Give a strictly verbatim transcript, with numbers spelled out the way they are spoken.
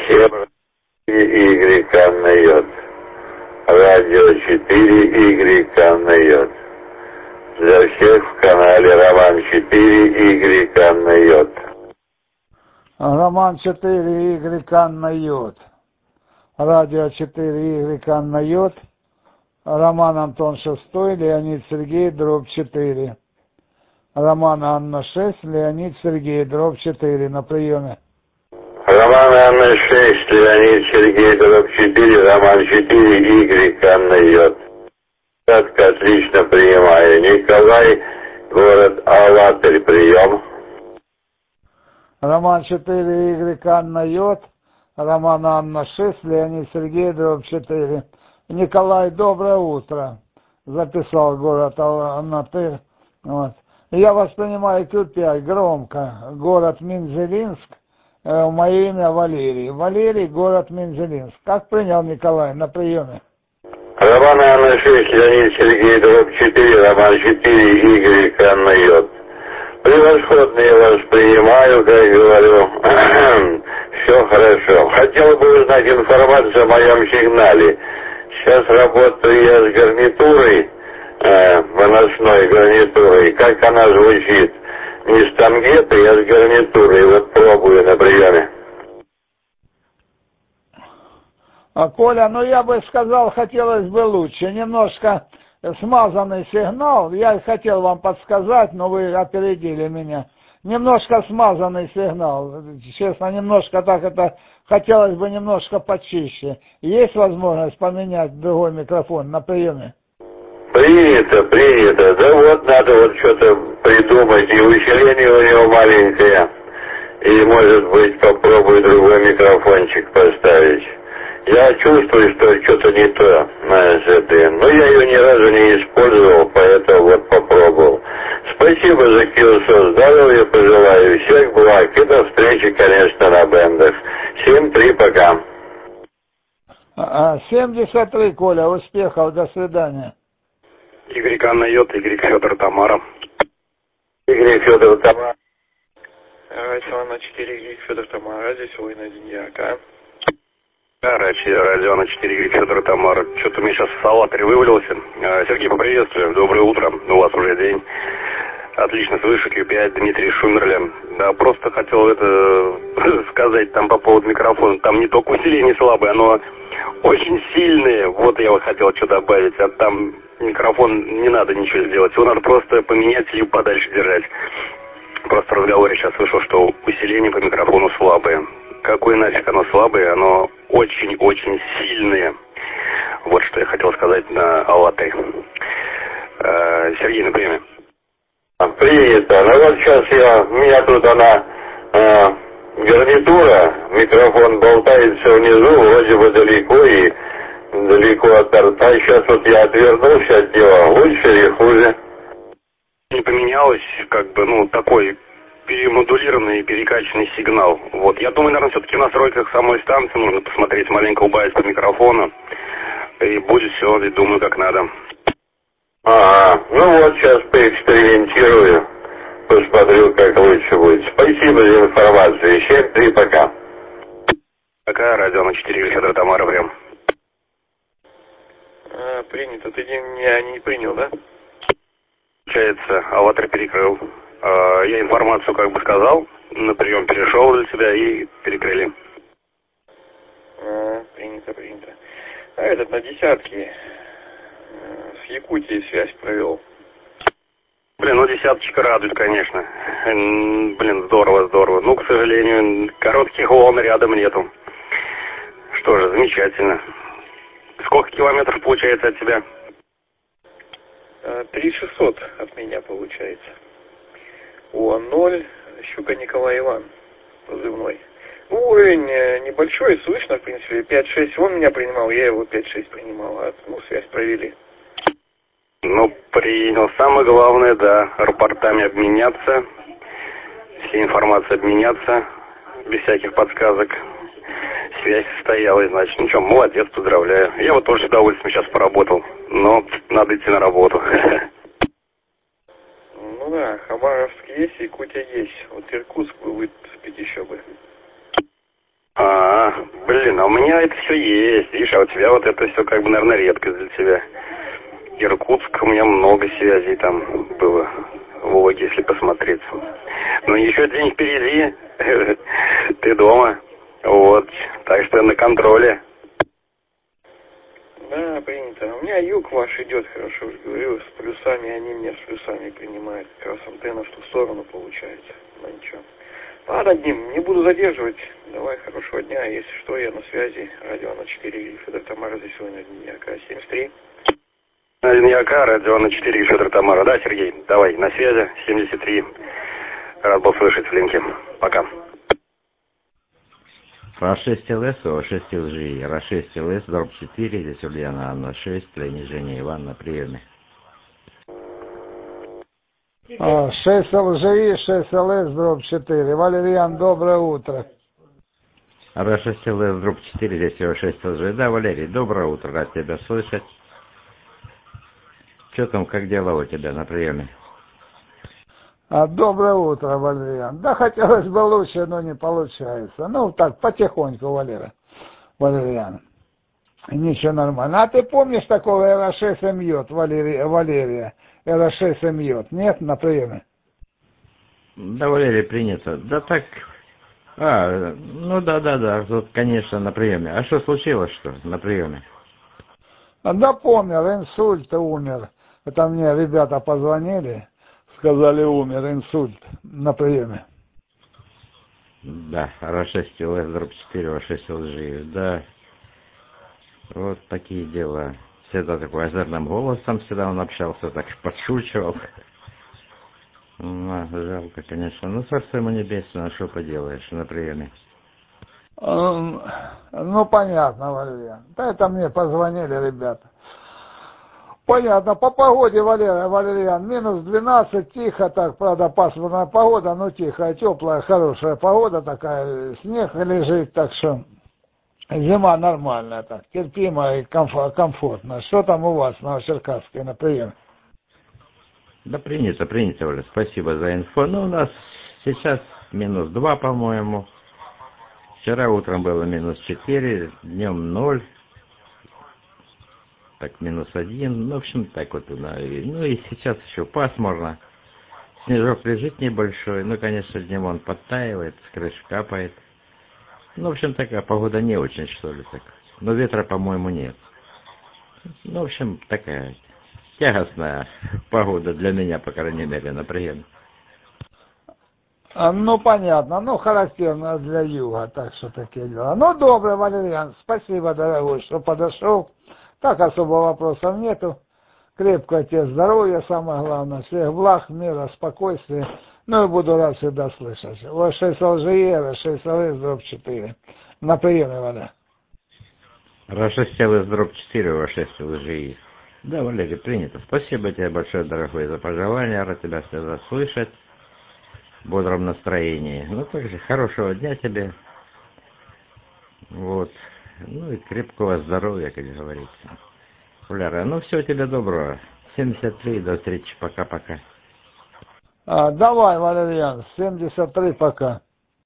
семь Y на йод. Радио четыре Y на йод. Для всех в канале Роман четыре Y на йод. Роман четыре Y на йод. Радио четыре Y на йод. Роман Антон шестой, Леонид Сергей, дробь четыре. Роман Анна шесть, Леонид Сергей, дробь четыре на приеме. Роман Анна шесть, Леонид Сергей, дробь четыре, Роман четыре Y на йод. Отлично принимаю. Николай, город Алатырь, прием. Роман четыре Y на йод. Роман Анна шесть, Леонид Сергей, дробь четыре. Николай, доброе утро. Записал город Алатырь. Вот. Я воспринимаю Q пять громко. Город Минзелинск. Э, мое имя Валерий. Валерий, город Минзелинск. Как принял Николай на приеме? Роман Анна шесть, Леонид Сергей, дробь четыре, Роман четыре Y на йод. Превосходно я вас принимаю, как говорю. Все хорошо. Хотел бы узнать информацию о моем сигнале. Сейчас работаю я с гарнитурой, э, выносной гарнитурой. Как она звучит? Не с тангетой, а с гарнитурой. Вот пробую на приеме. А, Коля, ну я бы сказал, хотелось бы лучше. Немножко смазанный сигнал. Я хотел вам подсказать, но вы опередили меня. Немножко смазанный сигнал. Честно, немножко так это... Хотелось бы немножко почище. Есть возможность поменять другой микрофон на приеме? Принято, принято. Да вот надо вот что-то придумать. И усиление у него маленькое. И, может быть, попробую другой микрофончик поставить. Я чувствую, что что-то не то с этой. Но я ее ни разу не использовал, поэтому вот попробовал. Спасибо за Киосо. Здоровья пожелаю. Всех благ. И до встречи, конечно, на бендах. семь три, пока. семьдесят три, Коля. Успехов. До свидания. Y на йод, Y Федор Тамара. Y Федор Тамара. Радио на четыре Y Федор Тамара. Здесь Война один Яка. Радио на четыре Y Федор Тамара. Что-то мне сейчас в Алатырь вывалился. Сергей, поприветствую. Доброе утро. У вас уже день. Отлично слышу, Q пять, Дмитрий Шумерля. Да, просто хотел это сказать там по поводу микрофона. Там не только усиление слабое, оно очень сильное. Вот я вот хотел что добавить. А там микрофон не надо ничего сделать. Его надо просто поменять, либо подальше держать. Просто в разговоре сейчас слышал, что усиление по микрофону слабое. Какое нафиг оно слабое? Оно очень-очень сильное. Вот что я хотел сказать на Алатырь. Сергей, на время. Принято. Ну вот сейчас я, у меня тут она, э, гарнитура, микрофон болтается внизу, вроде бы далеко и далеко от рта. Сейчас вот я отвернулся от него, лучше или хуже? Не поменялось, как бы, ну, такой перемодулированный, перекачанный сигнал. Вот, я думаю, наверное, все-таки в настройках самой станции нужно посмотреть, маленько убавить по микрофону, и будет все, и думаю, как надо. Ага, ну вот сейчас поэкспериментирую, посмотрю, как лучше будет. Спасибо за информацию. семь три, пока. Пока, радио на четыре, Федор Тамара, прям. А, принято. Ты меня не принял, да? Получается, Алатырь перекрыл. А, я информацию как бы сказал, на прием перешел для тебя и перекрыли. А, принято, принято. А этот на десятки. С Якутией связь провел. Блин, ну десяточка радует, конечно. Блин, здорово, здорово. Ну, к сожалению, коротких волн рядом нету. Что же, замечательно. Сколько километров получается от тебя? три шестьсот от меня получается. О, ноль, Щука Николай Иван, позывной. Ну, уровень небольшой, слышно, в принципе, пять-шесть. Он меня принимал, я его пять-шесть принимал, а, ну, связь провели. Ну, принял. Самое главное, да, рапортами обменяться, всей информацией обменяться, без всяких подсказок. Связь состоялась, значит. Ну что, молодец, поздравляю. Я вот тоже с удовольствием сейчас поработал, но надо идти на работу. Ну да, Хабаровск есть, Якутия есть. Вот Иркутск бы выцепить еще бы. А, Блин, а у меня это все есть, видишь, а у тебя вот это все как бы, наверное, редкость для тебя. Иркутск, у меня много связей там было, в Вологе, если посмотреть. Но еще день впереди, ты дома, вот, так что на контроле. Да, принято. У меня юг ваш идет, хорошо уже говорю, с плюсами, они меня с плюсами принимают. Как раз антенна в ту сторону получается. Ну ничего. Ладно, Дим, не буду задерживать. Давай, хорошего дня. Если что, я на связи. Радио на четыре, Федор Тамара, здесь сегодня Дняка семьдесят три. Дняка, радио на четыре, Федор Тамара. Да, Сергей, давай, на связи, семьдесят три. Рад был слышать в линке. Пока. ра шесть эл эс, о шесть эл джи, ра шесть эл эс, дробь четыре, здесь Ульяна Анна шесть, Леонид Женя Иван на приеме. шесть эл джи, шесть эл эс, дробь четыре. Валерьян, доброе утро. ра шесть эл эс, дробь четыре, здесь ра шесть эл джи. Да, Валерий, доброе утро, рад тебя слышать. Что там, как дела у тебя на приеме? А, доброе утро, Валерьян. Да, хотелось бы лучше, но не получается. Ну, так, потихоньку, Валера. Валерьян. Ничего, нормально. А ты помнишь такого эр шесть эм ю, Валерия, Валерия? эр шесть эм ю, нет, на приеме? Да, Валерий, принято. Да так... А, ну да-да-да, тут, конечно, на приеме. А что случилось, что на приеме? Да помер, инсульт умер. Это мне ребята позвонили. Сказали, умер, инсульт на приеме. Да, ра шесть эл эс, дробь четыре, ра шесть эл джи, да. Вот такие дела. Всегда такой озорным голосом всегда он общался, так подшучивал. Ну, жалко, конечно. Ну, царство ему небесное, что поделаешь на приеме. Ну, понятно, Валерия. Да это мне позвонили ребята. Понятно, по погоде, Валерия, Валериан, минус двенадцать, тихо так, правда, пасмурная погода, но тихая, теплая, хорошая погода такая, снег лежит, так что зима нормальная, так, терпимая и комфортная. Что там у вас, Новочеркасске, на приеме? Да принято, принято, Оля, спасибо за инфо. Ну, у нас сейчас минус два, по-моему. Вчера утром было минус четыре, днем ноль. Так, минус один, ну, в общем, так вот, ну, и сейчас еще пасмурно, снежок лежит небольшой, ну, конечно, днем он подтаивает, с крыши капает, ну, в общем, такая погода не очень, что ли, так, но ветра, по-моему, нет, ну, в общем, такая тягостная погода для меня, по крайней мере, на приеме. Ну, понятно, ну, характерно для юга, так что такие дела. Ну, добрый, Валериан, спасибо, дорогой, что подошел. Так особо вопросов нету. Крепкое тебе здоровья, самое главное. Всех благ, мира, спокойствия. Ну и буду рад всегда слышать. Вот шесть эл джи, шесть эл эс, дробь четыре. На приеме, Валя. ра шесть эл эс, дробь четыре, ра шесть эл джи. Да, Валерий, принято. Спасибо тебе большое, дорогой, за пожелания. Рад тебя всегда слышать. В бодром настроении. Ну, также хорошего дня тебе. Вот. Ну и крепкого здоровья, как говорится. Валера, ну всего тебе доброго. семьдесят три, до встречи, пока-пока. А, давай, Валерьян, семьдесят три, пока.